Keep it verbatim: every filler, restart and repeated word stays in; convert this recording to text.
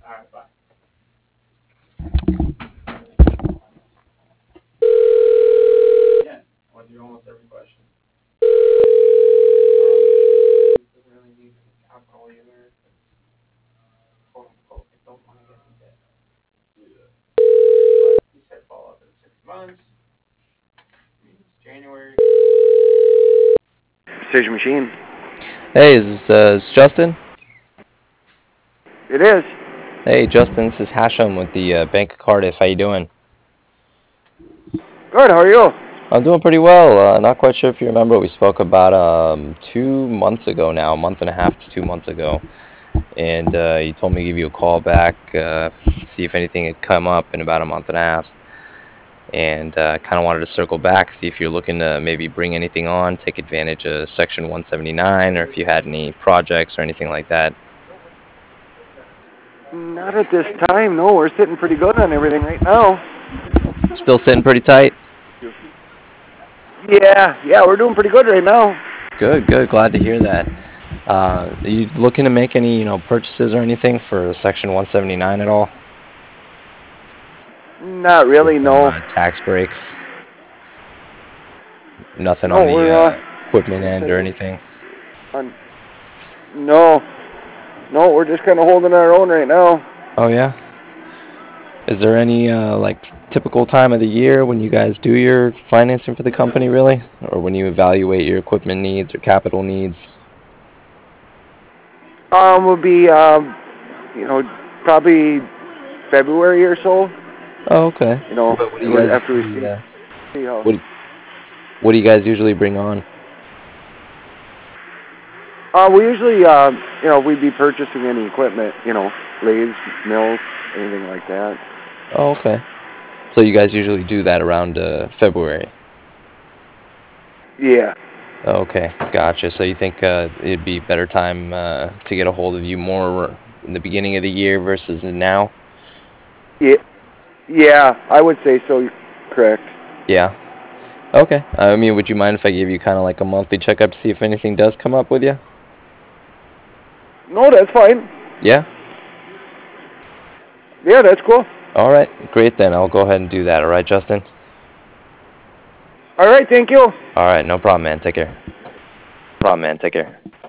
All right, bye. Yeah, I want to do almost every question. Doesn't really need alcohol either. Quote unquote, I don't want to get in debt. But he said follow up in six months. I mean, it's January. Precision Machine. Hey, is this, uh, is Justin? It is. Hey, Justin, this is Hashem with the uh, Bank of Cardiff. How you doing? Good, how are you? I'm doing pretty well. Uh, not quite sure if you remember, we spoke about um, two months ago now, a month and a half to two months ago. And uh, you told me to give you a call back, uh, see if anything had come up in about a month and a half. And uh, kind of wanted to circle back, see if you're looking to maybe bring anything on, take advantage of Section one seventy-nine, or if you had any projects or anything like that. Not at this time, no. We're sitting pretty good on everything right now. Still sitting pretty tight? Yeah, yeah, we're doing pretty good right now. Good, good. Glad to hear that. Uh, are you looking to make any, you know, purchases or anything for Section one seventy-nine at all? Not really, Get some, no. Uh, tax breaks? Nothing No, on the we're, uh, uh... equipment end or anything? On, no. No, we're just kind of holding our own right now. Oh, yeah? Is there any, uh, like, typical time of the year when you guys do your financing for the company, really? Or when you evaluate your equipment needs or capital needs? Um, will be, um, you know, probably February or so. Oh, okay. You know, What, what do you guys after we usually, see, uh, see how... what, what do you guys usually bring on? Uh, we usually, uh, you know, we'd be purchasing any equipment, you know, lathes, mills, anything like that. Oh, okay. So you guys usually do that around uh, February? Yeah. Okay, gotcha. So you think uh, it'd be a better time uh, to get a hold of you more in the beginning of the year versus now? Yeah, yeah, I would say so. Correct. Yeah. Okay. I mean, would you mind if I gave you kind of like a monthly checkup to see if anything does come up with you? No, that's fine. Yeah? Yeah, that's cool. All right. Great then. I'll go ahead and do that. All right, Justin? All right, thank you. All right. No problem, man. Take care. No problem, man. Take care.